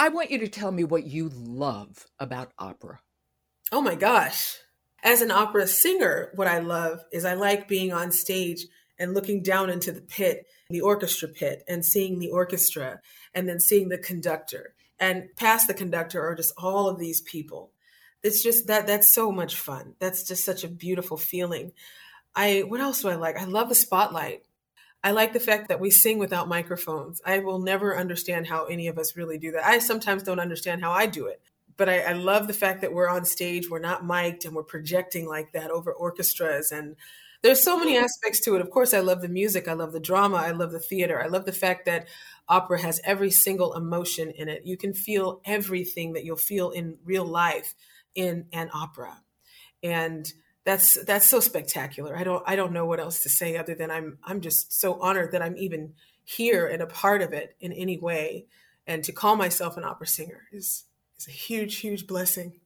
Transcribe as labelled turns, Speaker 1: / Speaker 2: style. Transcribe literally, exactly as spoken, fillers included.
Speaker 1: I want you to tell me what you love about opera.
Speaker 2: Oh my gosh. As an opera singer, what I love is I like being on stage and looking down into the pit, the orchestra pit, and seeing the orchestra, and then seeing the conductor. And past the conductor are just all of these people. It's just that that's so much fun. That's just such a beautiful feeling. I what else do I like? I love the spotlight. I like the fact that we sing without microphones. I will never understand how any of us really do that. I sometimes don't understand how I do it. But I, I love the fact that we're on stage, we're not mic'd, and we're projecting like that over orchestras. And there's so many aspects to it. Of course, I love the music, I love the drama, I love the theater. I love the fact that opera has every single emotion in it. You can feel everything that you'll feel in real life in an opera. And that's that's so spectacular. I don't I don't know what else to say other than I'm I'm just so honored that I'm even here and a part of it in any way. And to call myself an opera singer is is a huge, huge blessing.